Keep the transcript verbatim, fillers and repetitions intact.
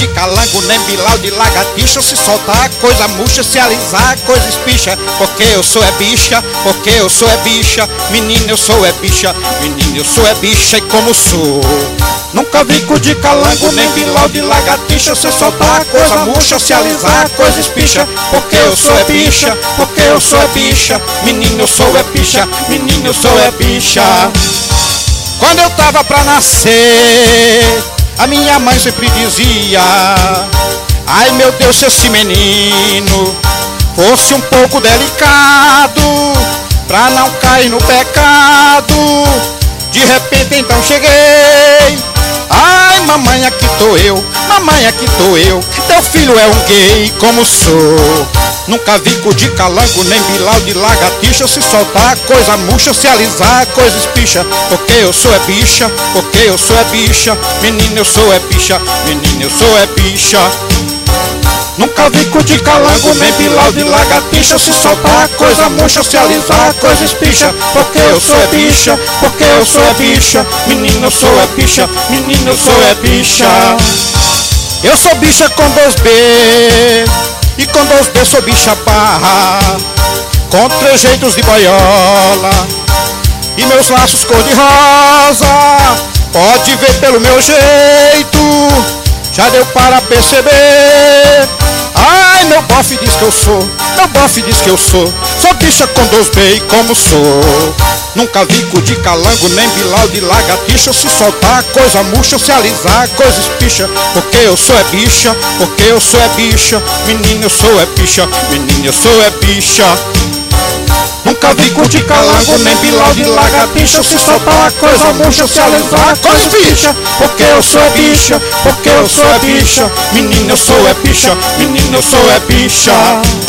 de calango, nem bilau de lagartixa. Se soltar coisa murcha, se alisar coisa espicha. Porque eu sou é bicha, porque eu sou é bicha. Menina, eu sou é bicha, menina, eu sou é bicha. E como sou, nunca vi cu de calango, nem bilau de lagartixa. Se soltar coisa murcha, se alisar coisa espicha. Porque eu sou é bicha, porque eu sou é bicha. Menina, eu sou é bicha, menina, eu sou é bicha. Quando eu tava pra nascer, a minha mãe sempre dizia: ai meu Deus, se esse menino fosse um pouco delicado, pra não cair no pecado. De repente então cheguei: ai mamãe, aqui tô eu, mamãe, aqui tô eu. Teu filho é um gay, como sou. Nunca vi cu de calango, nem bilau de lagartixa. Se soltar coisa murcha, se alisar coisa espicha. Porque eu sou é bicha, porque eu sou é bicha. Menina, eu sou é bicha, menina, eu sou é bicha. Nunca vi cu de calango, nem bilau de lagartixa. Se soltar coisa murcha, se alisar coisa espicha. Porque eu sou é bicha, porque eu sou é bicha. Menina, eu sou é bicha, menina, eu sou é bicha. Eu sou bicha com dois B, e com dois B sou bicha barra, com trejeitos de boiola e meus laços cor-de-rosa. Pode ver pelo meu jeito, já deu para perceber. Ai, meu bofe diz que eu sou, meu bofe diz que eu sou. Sou bicha com dois B e como sou. Nunca vi cu de calango, nem bilau de lagartixa. Se soltar coisa murcha, se alisar coisa espicha. Porque eu sou é bicha, porque eu sou é bicha. Menina, eu sou é bicha, menina, eu sou é bicha. Nunca vi cu de calango, nem bilau de lagartixa. Se soltar coisa murcha, se alisar coisa espicha. Porque eu sou é bicha, porque eu sou é bicha. Menina, eu sou é bicha, menina, eu sou é bicha.